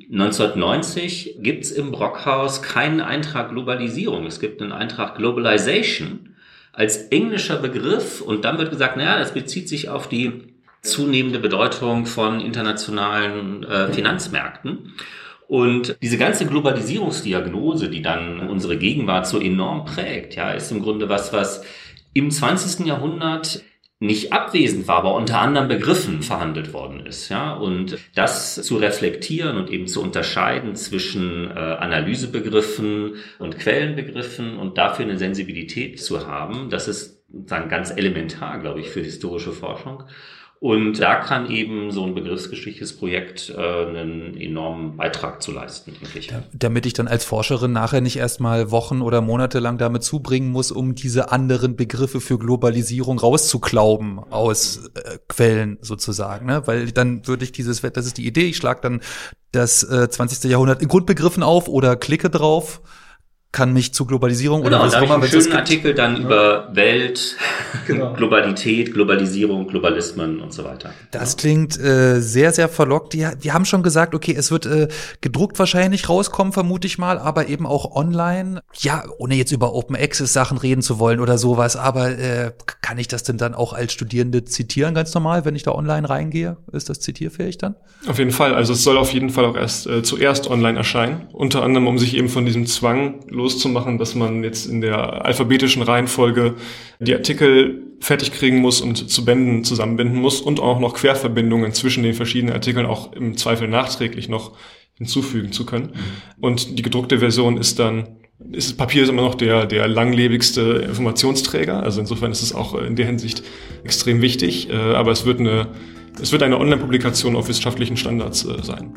1990 gibt's im Brockhaus keinen Eintrag Globalisierung. Es gibt einen Eintrag Globalization als englischer Begriff und dann wird gesagt, naja, das bezieht sich auf die zunehmende Bedeutung von internationalen Finanzmärkten. Und diese ganze Globalisierungsdiagnose, die dann unsere Gegenwart so enorm prägt, ja, ist im Grunde was im 20. Jahrhundert nicht abwesend war, aber unter anderen Begriffen verhandelt worden ist, ja, und das zu reflektieren und eben zu unterscheiden zwischen Analysebegriffen und Quellenbegriffen und dafür eine Sensibilität zu haben, das ist sozusagen ganz elementar, glaube ich, für historische Forschung. Und da kann eben so ein begriffsgeschichtliches Projekt einen enormen Beitrag zu leisten, denke ich. Damit ich dann als Forscherin nachher nicht erstmal Wochen oder Monate lang damit zubringen muss, um diese anderen Begriffe für Globalisierung rauszuklauben aus Quellen sozusagen, ne? Weil dann würde ich das ist die Idee, ich schlage dann das 20. Jahrhundert in Grundbegriffen auf oder klicke drauf, kann mich zu Globalisierung genau, oder was auch immer. Da habe ich einen schönen Artikel dann über Welt, genau. Globalität, Globalisierung, Globalismen und so weiter. Das klingt sehr, sehr verlockt. Die haben schon gesagt, okay, es wird gedruckt wahrscheinlich rauskommen, vermute ich mal, aber eben auch online. Ja, ohne jetzt über Open Access Sachen reden zu wollen oder sowas, aber kann ich das denn dann auch als Studierende zitieren, ganz normal, wenn ich da online reingehe? Ist das zitierfähig dann? Auf jeden Fall. Also es soll auf jeden Fall auch zuerst online erscheinen. Unter anderem, um sich eben von diesem Zwang loszumachen, dass man jetzt in der alphabetischen Reihenfolge die Artikel fertig kriegen muss und zu Bänden zusammenbinden muss und auch noch Querverbindungen zwischen den verschiedenen Artikeln auch im Zweifel nachträglich noch hinzufügen zu können. Und die gedruckte Version Papier ist immer noch der langlebigste Informationsträger. Also insofern ist es auch in der Hinsicht extrem wichtig. Aber es wird eine Online-Publikation auf wissenschaftlichen Standards sein.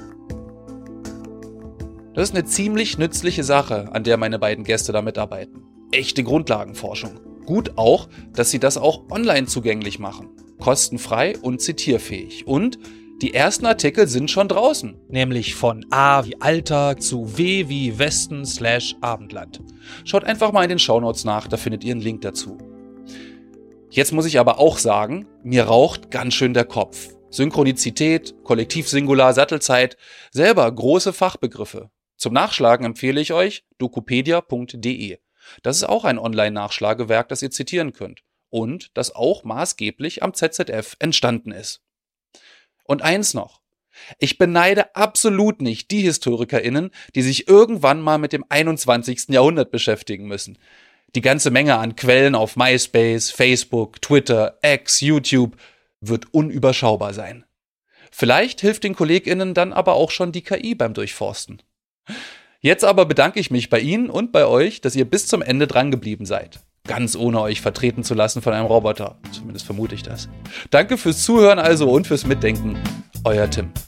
Das ist eine ziemlich nützliche Sache, an der meine beiden Gäste da mitarbeiten. Echte Grundlagenforschung. Gut auch, dass sie das auch online zugänglich machen. Kostenfrei und zitierfähig. Und die ersten Artikel sind schon draußen. Nämlich von A wie Alltag zu W wie Westen/Abendland. Schaut einfach mal in den Shownotes nach, da findet ihr einen Link dazu. Jetzt muss ich aber auch sagen, mir raucht ganz schön der Kopf. Synchronizität, Kollektivsingular, Sattelzeit, selber große Fachbegriffe. Zum Nachschlagen empfehle ich euch dokupedia.de. Das ist auch ein Online-Nachschlagewerk, das ihr zitieren könnt und das auch maßgeblich am ZZF entstanden ist. Und eins noch. Ich beneide absolut nicht die HistorikerInnen, die sich irgendwann mal mit dem 21. Jahrhundert beschäftigen müssen. Die ganze Menge an Quellen auf MySpace, Facebook, Twitter, X, YouTube wird unüberschaubar sein. Vielleicht hilft den KollegInnen dann aber auch schon die KI beim Durchforsten. Jetzt aber bedanke ich mich bei Ihnen und bei euch, dass ihr bis zum Ende dran geblieben seid. Ganz ohne euch vertreten zu lassen von einem Roboter. Zumindest vermute ich das. Danke fürs Zuhören also und fürs Mitdenken. Euer Tim.